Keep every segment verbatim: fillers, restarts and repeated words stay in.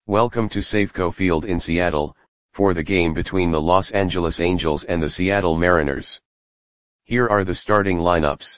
Welcome to Safeco Field in Seattle, for the game between the Los Angeles Angels and the Seattle Mariners. Here are the starting lineups.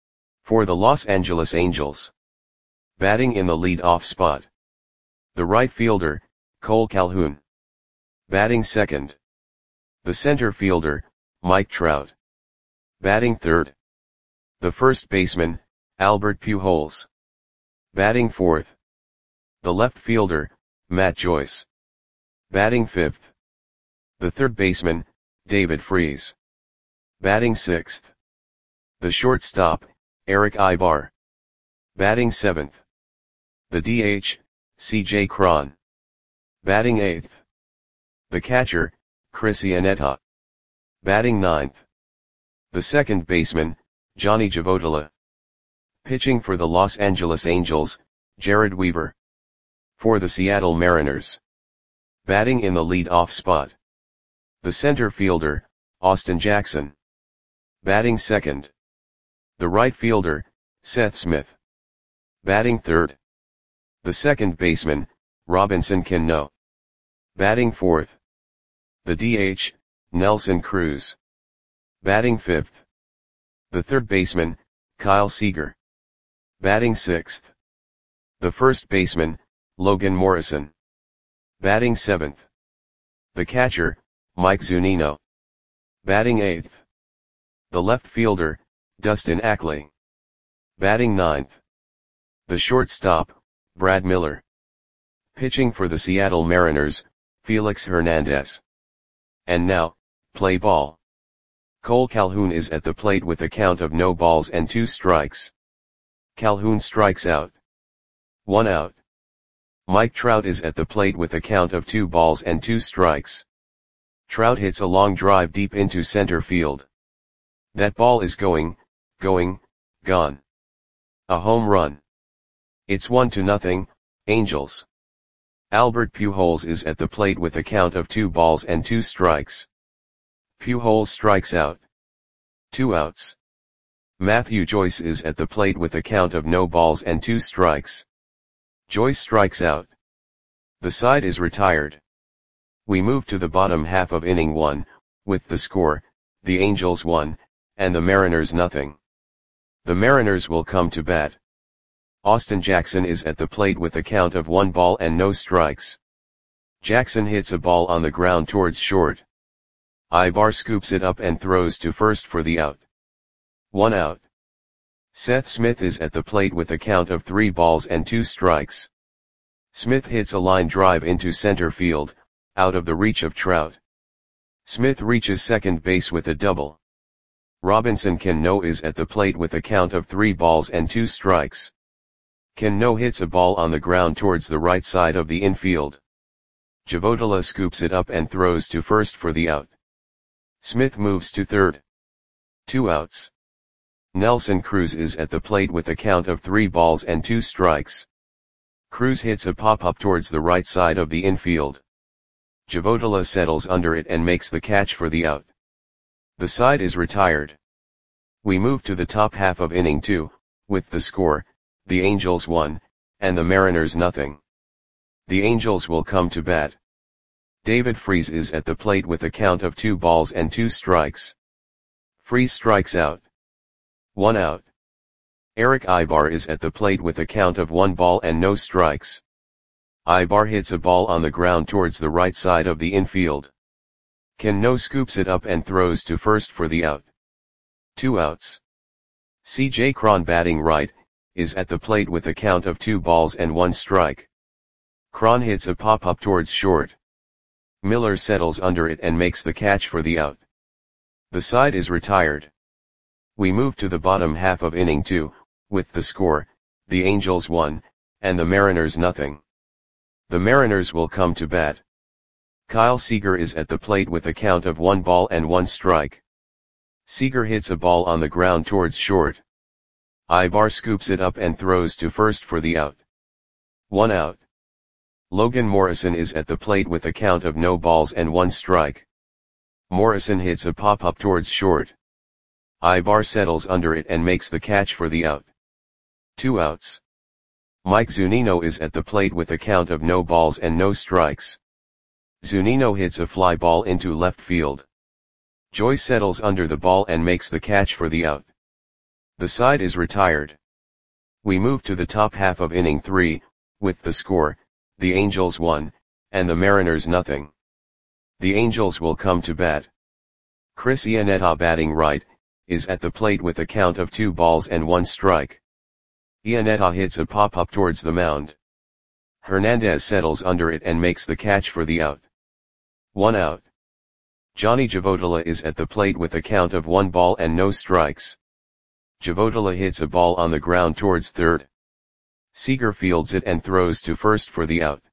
For the Los Angeles Angels. Batting in the lead-off spot. The right fielder, Cole Calhoun. Batting second. The center fielder, Mike Trout. Batting third. The first baseman, Albert Pujols. Batting fourth. The left fielder, Matt Joyce. Batting fifth. The third baseman, David Freese. Batting sixth. The shortstop, Eric Aybar. Batting seventh. The D H, C J Cron. Batting eighth. The catcher, Chris Iannetta. Batting ninth. The second baseman, Johnny Javotila. Pitching for the Los Angeles Angels, Jared Weaver. For the Seattle Mariners. Batting in the lead-off spot. The center fielder, Austin Jackson. Batting second. The right fielder, Seth Smith. Batting third. The second baseman, Robinson Cano. Batting fourth. The D H, Nelson Cruz. Batting fifth. The third baseman, Kyle Seager. Batting sixth. The first baseman, Logan Morrison. Batting seventh. The catcher, Mike Zunino. Batting eighth. The left fielder, Dustin Ackley. Batting ninth. The shortstop, Brad Miller. Pitching for the Seattle Mariners, Felix Hernandez. And now, play ball. Cole Calhoun is at the plate with a count of no balls and two strikes. Calhoun strikes out. One out. Mike Trout is at the plate with a count of two balls and two strikes. Trout hits a long drive deep into center field. That ball is going, going, gone. A home run. It's one to nothing, Angels. Albert Pujols is at the plate with a count of two balls and two strikes. Pujols strikes out. Two outs. Matthew Joyce is at the plate with a count of no balls and two strikes. Joyce strikes out. The side is retired. We move to the bottom half of inning one, with the score, the Angels one, and the Mariners nothing. The Mariners will come to bat. Austin Jackson is at the plate with a count of one ball and no strikes. Jackson hits a ball on the ground towards short. Aybar scoops it up and throws to first for the out. One out. Seth Smith is at the plate with a count of three balls and two strikes. Smith hits a line drive into center field, out of the reach of Trout. Smith reaches second base with a double. Robinson Cano is at the plate with a count of three balls and two strikes. Cano hits a ball on the ground towards the right side of the infield. Javotila scoops it up and throws to first for the out. Smith moves to third. Two outs. Nelson Cruz is at the plate with a count of three balls and two strikes. Cruz hits a pop-up towards the right side of the infield. Javotila settles under it and makes the catch for the out. The side is retired. We move to the top half of inning two, with the score, the Angels one, and the Mariners nothing. The Angels will come to bat. David Freese is at the plate with a count of two balls and two strikes. Freese strikes out. One out. Eric Aybar is at the plate with a count of one ball and no strikes. Aybar hits a ball on the ground towards the right side of the infield. Cano scoops it up and throws to first for the out. Two outs. C J Cron, batting right, is at the plate with a count of two balls and one strike. Cron hits a pop-up towards short. Miller settles under it and makes the catch for the out. The side is retired. We move to the bottom half of inning two, with the score, the Angels one, and the Mariners nothing. The Mariners will come to bat. Kyle Seager is at the plate with a count of one ball and one strike. Seager hits a ball on the ground towards short. Aybar scoops it up and throws to first for the out. One out. Logan Morrison is at the plate with a count of no balls and one strike. Morrison hits a pop-up towards short. Aybar settles under it and makes the catch for the out. Two outs. Mike Zunino is at the plate with a count of no balls and no strikes. Zunino hits a fly ball into left field. Joyce settles under the ball and makes the catch for the out. The side is retired. We move to the top half of inning three, with the score, the Angels one, and the Mariners nothing. The Angels will come to bat. Chris Iannetta, batting right, is at the plate with a count of two balls and one strike. Iannetta hits a pop-up towards the mound. Hernandez settles under it and makes the catch for the out. One out. Johnny Javotila is at the plate with a count of one ball and no strikes. Javotila hits a ball on the ground towards third. Seager fields it and throws to first for the out.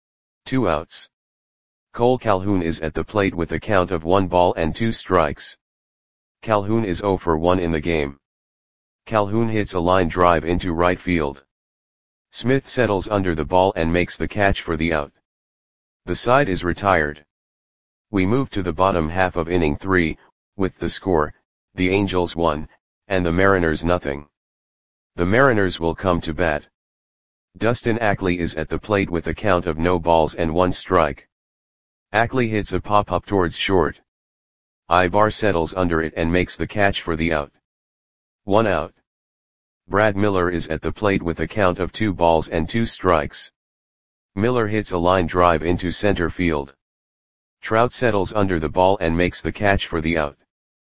Two outs. Cole Calhoun is at the plate with a count of one ball and two strikes. Calhoun is zero for one in the game. Calhoun hits a line drive into right field. Smith settles under the ball and makes the catch for the out. The side is retired. We move to the bottom half of inning three, with the score, the Angels one, and the Mariners nothing. The Mariners will come to bat. Dustin Ackley is at the plate with a count of no balls and one strike. Ackley hits a pop-up towards short. Ibar settles under it and makes the catch for the out. One out. Brad Miller is at the plate with a count of two balls and two strikes. Miller hits a line drive into center field. Trout settles under the ball and makes the catch for the out.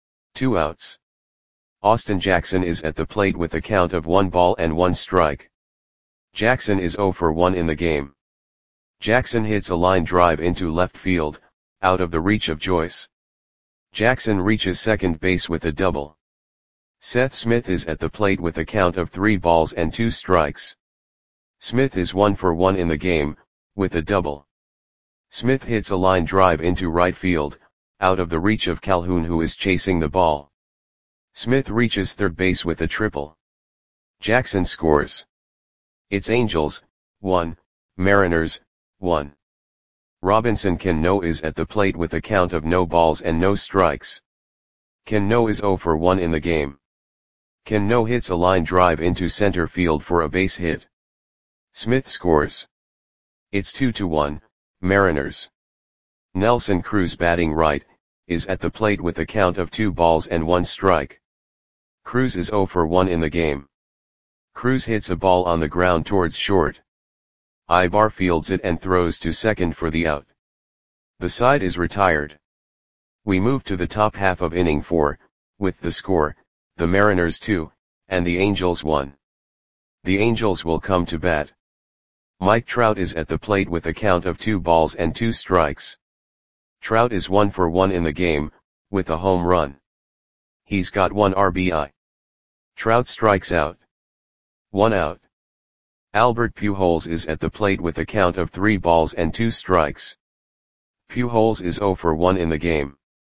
Two outs. Austin Jackson is at the plate with a count of one ball and one strike. Jackson is zero for one in the game. Jackson hits a line drive into left field, out of the reach of Joyce. Jackson reaches second base with a double. Seth Smith is at the plate with a count of three balls and two strikes. Smith is one for one in the game, with a double. Smith hits a line drive into right field, out of the reach of Calhoun, who is chasing the ball. Smith reaches third base with a triple. Jackson scores. It's Angels, one, Mariners, one. Robinson Cano is at the plate with a count of no balls and no strikes. Cano is zero for one in the game. Cano hits a line drive into center field for a base hit. Smith scores. It's two to one, Mariners. Nelson Cruz, batting right, is at the plate with a count of two balls and one strike. Cruz is zero for one in the game. Cruz hits a ball on the ground towards short. Ibar fields it and throws to second for the out. The side is retired. We move to the top half of inning four, with the score, the Mariners two, and the Angels one. The Angels will come to bat. Mike Trout is at the plate with a count of two balls and two strikes. Trout is one for one in the game, with a home run. He's got one R B I. Trout strikes out. One out. Albert Pujols is at the plate with a count of three balls and two strikes. Pujols is zero for one in the game.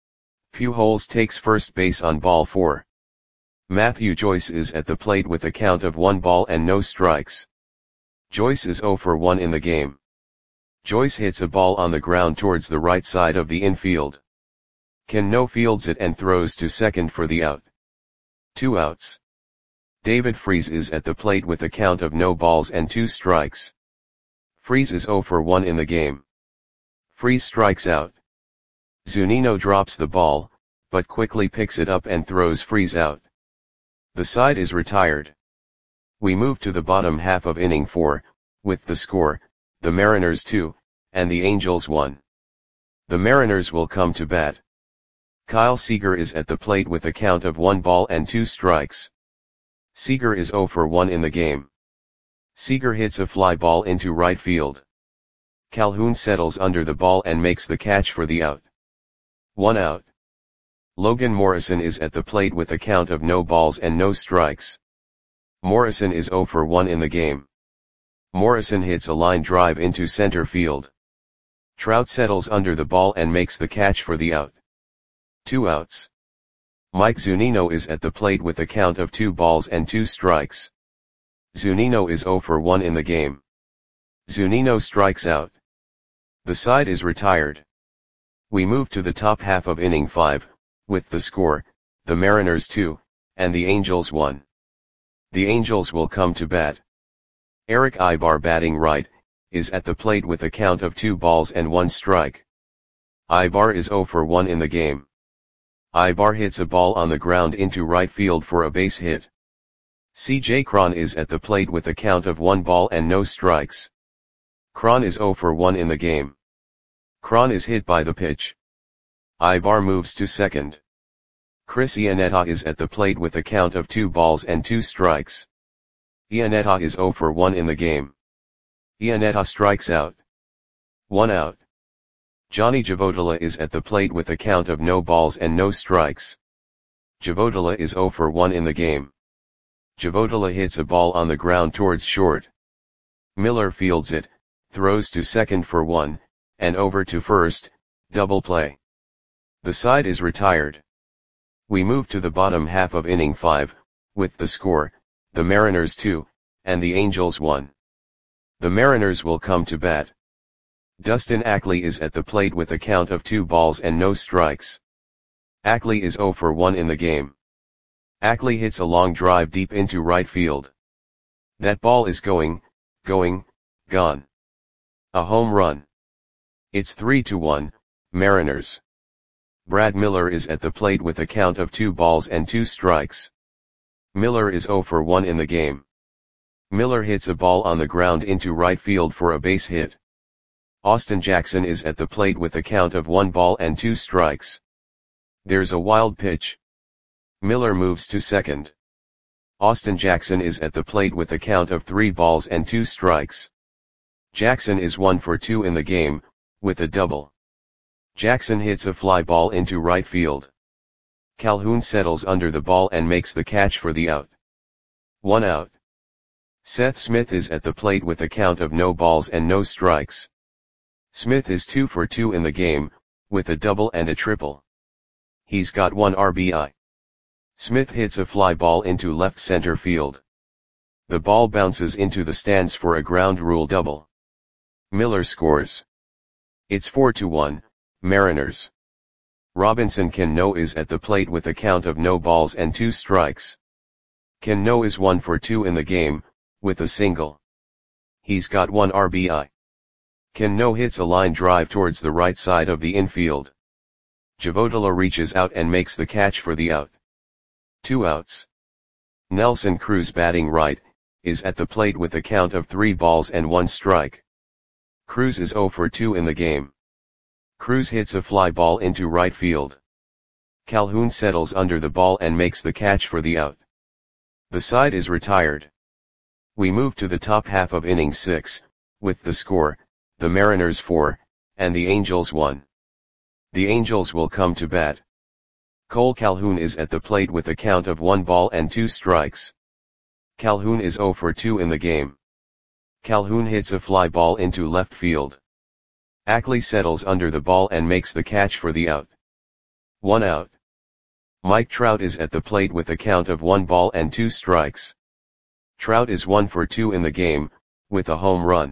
Pujols takes first base on ball four. Matthew Joyce is at the plate with a count of one ball and no strikes. Joyce is zero for one in the game. Joyce hits a ball on the ground towards the right side of the infield. Cano fields it and throws to second for the out. Two outs. David Freese is at the plate with a count of no balls and two strikes. Freese is zero for one in the game. Freese strikes out. Zunino drops the ball, but quickly picks it up and throws Freese out. The side is retired. We move to the bottom half of inning four, with the score, the Mariners two, and the Angels one. The Mariners will come to bat. Kyle Seager is at the plate with a count of one ball and two strikes. Seager is zero for one in the game. Seager hits a fly ball into right field. Calhoun settles under the ball and makes the catch for the out. One out. Logan Morrison is at the plate with a count of no balls and no strikes. Morrison is zero for one in the game. Morrison hits a line drive into center field. Trout settles under the ball and makes the catch for the out. Two outs. Mike Zunino is at the plate with a count of two balls and two strikes. Zunino is zero for one in the game. Zunino strikes out. The side is retired. We move to the top half of inning five, with the score, the Mariners two, and the Angels one. The Angels will come to bat. Eric Ibar batting right, is at the plate with a count of two balls and one strike. Ibar is zero for one in the game. Ibar hits a ball on the ground into right field for a base hit. C J Cron is at the plate with a count of one ball and no strikes. Cron is zero for one in the game. Cron is hit by the pitch. Ibar moves to second. Chris Iannetta is at the plate with a count of two balls and two strikes. Iannetta is zero for one in the game. Iannetta strikes out. One out. Johnny Javodala is at the plate with a count of no balls and no strikes. Javodala is zero for one in the game. Javodala hits a ball on the ground towards short. Miller fields it, throws to second for one, and over to first, double play. The side is retired. We move to the bottom half of inning five, with the score, the Mariners two, and the Angels one. The Mariners will come to bat. Dustin Ackley is at the plate with a count of two balls and no strikes. Ackley is zero for one in the game. Ackley hits a long drive deep into right field. That ball is going, going, gone. A home run. It's three to one, Mariners. Brad Miller is at the plate with a count of two balls and two strikes. Miller is zero for one in the game. Miller hits a ball on the ground into right field for a base hit. Austin Jackson is at the plate with a count of one ball and two strikes. There's a wild pitch. Miller moves to second. Austin Jackson is at the plate with a count of three balls and two strikes. Jackson is one for two in the game, with a double. Jackson hits a fly ball into right field. Calhoun settles under the ball and makes the catch for the out. One out. Seth Smith is at the plate with a count of no balls and no strikes. Smith is two for two in the game, with a double and a triple. He's got one R B I. Smith hits a fly ball into left center field. The ball bounces into the stands for a ground rule double. Miller scores. It's four to one, Mariners. Robinson Cano is at the plate with a count of no balls and two strikes. Cano is one for two in the game, with a single. He's got one R B I. Cano hits a line drive towards the right side of the infield. Javodala reaches out and makes the catch for the out. Two outs. Nelson Cruz batting right, is at the plate with a count of three balls and one strike. Cruz is zero for two in the game. Cruz hits a fly ball into right field. Calhoun settles under the ball and makes the catch for the out. The side is retired. We move to the top half of inning six, with the score, the Mariners four, and the Angels one. The Angels will come to bat. Cole Calhoun is at the plate with a count of one ball and two strikes. Calhoun is zero for two in the game. Calhoun hits a fly ball into left field. Ackley settles under the ball and makes the catch for the out. One out. Mike Trout is at the plate with a count of one ball and two strikes. Trout is one for two in the game, with a home run.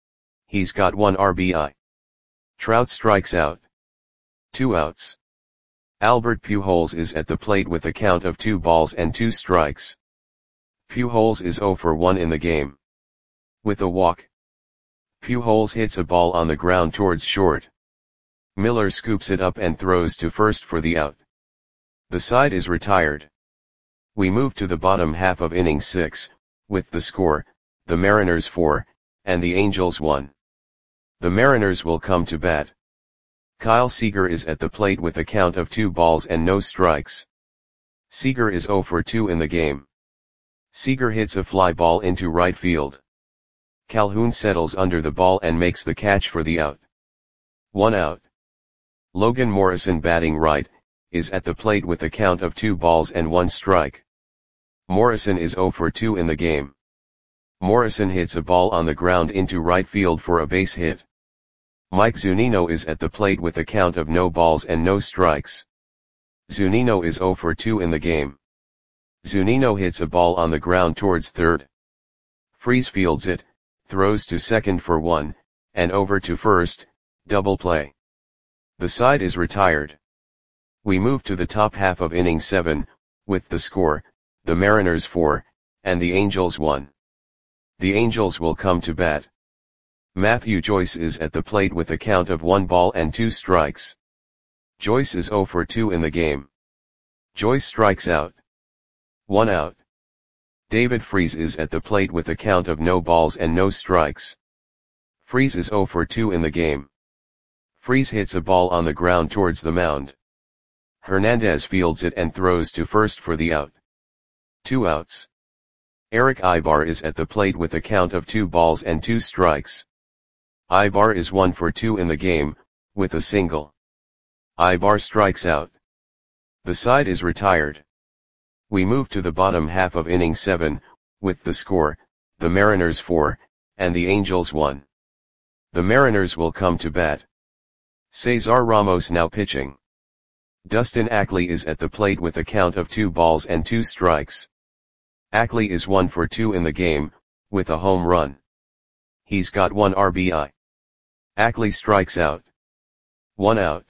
He's got one R B I. Trout strikes out. Two outs. Albert Pujols is at the plate with a count of two balls and two strikes. Pujols is zero for one in the game. With a walk. Pujols hits a ball on the ground towards short. Miller scoops it up and throws to first for the out. The side is retired. We move to the bottom half of inning six, with the score, the Mariners four, and the Angels one. The Mariners will come to bat. Kyle Seager is at the plate with a count of two balls and no strikes. Seager is zero for two in the game. Seager hits a fly ball into right field. Calhoun settles under the ball and makes the catch for the out. One out. Logan Morrison batting right, is at the plate with a count of two balls and one strike. Morrison is zero for two in the game. Morrison hits a ball on the ground into right field for a base hit. Mike Zunino is at the plate with a count of no balls and no strikes. Zunino is zero for two in the game. Zunino hits a ball on the ground towards third. Freese fields it, throws to second for one, and over to first, double play. The side is retired. We move to the top half of inning seven, with the score, the Mariners four, and the Angels one. The Angels will come to bat. Matthew Joyce is at the plate with a count of one ball and two strikes. Joyce is zero for two in the game. Joyce strikes out. One out. David Freese is at the plate with a count of no balls and no strikes. Freese is zero for two in the game. Freese hits a ball on the ground towards the mound. Hernandez fields it and throws to first for the out. Two outs. Eric Ibar is at the plate with a count of two balls and two strikes. Ibar is one for two in the game, with a single. Ibar strikes out. The side is retired. We move to the bottom half of inning seven, with the score, the Mariners four, and the Angels one. The Mariners will come to bat. Cesar Ramos now pitching. Dustin Ackley is at the plate with a count of two balls and two strikes. Ackley is one for two in the game, with a home run. He's got one R B I. Ackley strikes out. One out.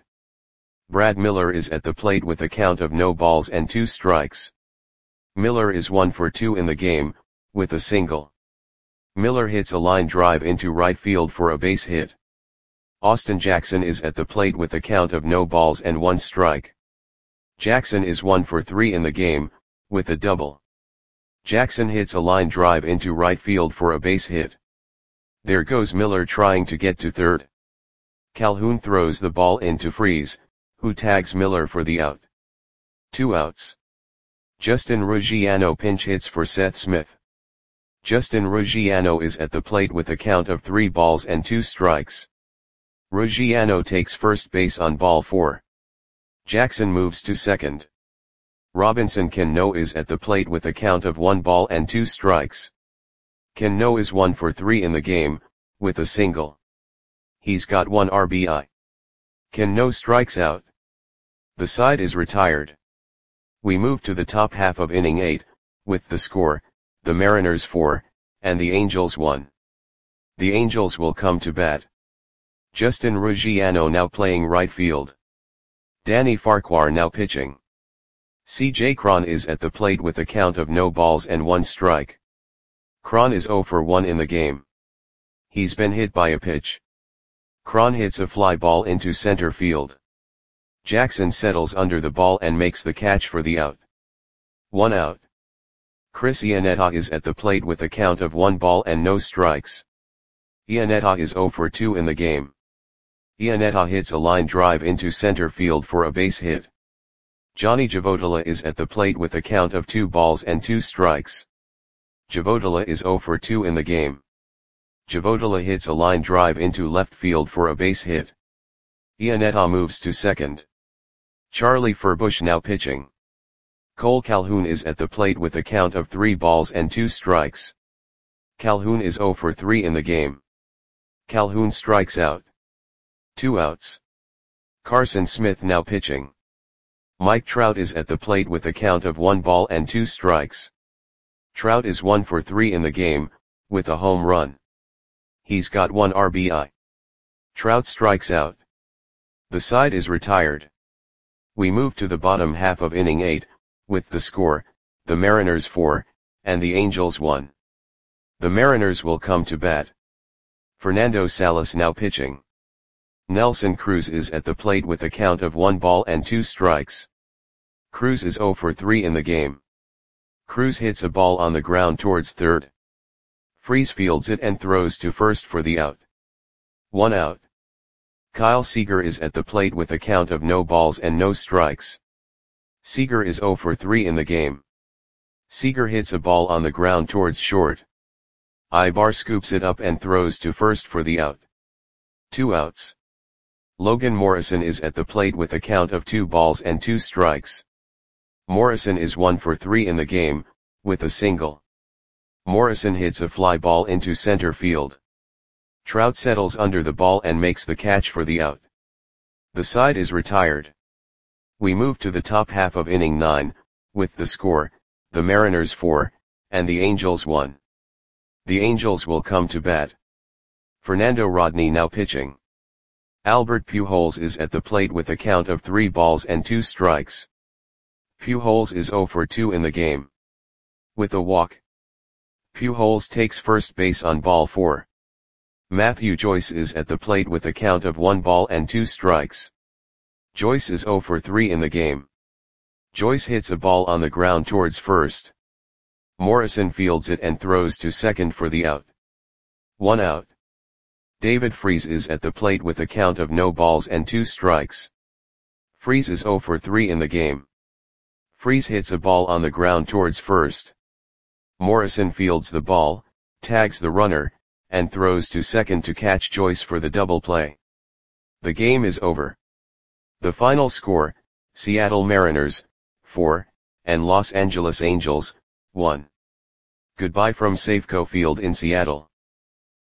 Brad Miller is at the plate with a count of no balls and two strikes. Miller is one for two in the game, with a single. Miller hits a line drive into right field for a base hit. Austin Jackson is at the plate with a count of no balls and one strike. Jackson is one for three in the game, with a double. Jackson hits a line drive into right field for a base hit. There goes Miller trying to get to third. Calhoun throws the ball into Freese, who tags Miller for the out. Two outs. Justin Ruggiano pinch hits for Seth Smith. Justin Ruggiano is at the plate with a count of three balls and two strikes. Ruggiano takes first base on ball four. Jackson moves to second. Robinson Cano is at the plate with a count of one ball and two strikes. Cano is one for three in the game, with a single. He's got one R B I. Cano strikes out. The side is retired. We move to the top half of inning eight, with the score, the Mariners four, and the Angels one. The Angels will come to bat. Justin Ruggiano now playing right field. Danny Farquhar now pitching. C J Cron is at the plate with a count of no balls and one strike. Cron is zero for one in the game. He's been hit by a pitch. Cron hits a fly ball into center field. Jackson settles under the ball and makes the catch for the out. One out. Chris Iannetta is at the plate with a count of one ball and no strikes. Iannetta is zero for two in the game. Iannetta hits a line drive into center field for a base hit. Johnny Javodala is at the plate with a count of two balls and two strikes. Javodala is zero for two in the game. Javodala hits a line drive into left field for a base hit. Iannetta moves to second. Charlie Furbush now pitching. Cole Calhoun is at the plate with a count of three balls and two strikes. Calhoun is zero for three in the game. Calhoun strikes out. Two outs. Carson Smith now pitching. Mike Trout is at the plate with a count of one ball and two strikes. Trout is one for three in the game, with a home run. He's got one R B I. Trout strikes out. The side is retired. We move to the bottom half of inning eight, with the score, the Mariners four, and the Angels one. The Mariners will come to bat. Fernando Salas now pitching. Nelson Cruz is at the plate with a count of one ball and two strikes. Cruz is zero for three in the game. Cruz hits a ball on the ground towards third. Freese fields it and throws to first for the out. One out. Kyle Seager is at the plate with a count of no balls and no strikes. Seager is zero for three in the game. Seager hits a ball on the ground towards short. Ibar scoops it up and throws to first for the out. Two outs. Logan Morrison is at the plate with a count of two balls and two strikes. Morrison is one for three in the game, with a single. Morrison hits a fly ball into center field. Trout settles under the ball and makes the catch for the out. The side is retired. We move to the top half of inning nine, with the score, the Mariners four, and the Angels one. The Angels will come to bat. Fernando Rodney now pitching. Albert Pujols is at the plate with a count of three balls and two strikes. Pujols is zero for two in the game. With a walk. Pujols takes first base on ball four. Matthew Joyce is at the plate with a count of one ball and two strikes. Joyce is zero for three in the game. Joyce hits a ball on the ground towards first. Morrison fields it and throws to second for the out. One out. David Freese is at the plate with a count of no balls and two strikes. Freese is zero for three in the game. Freese hits a ball on the ground towards first. Morrison fields the ball, tags the runner, and throws to second to catch Joyce for the double play. The game is over. The final score, Seattle Mariners, four, and Los Angeles Angels, one. Goodbye from Safeco Field in Seattle.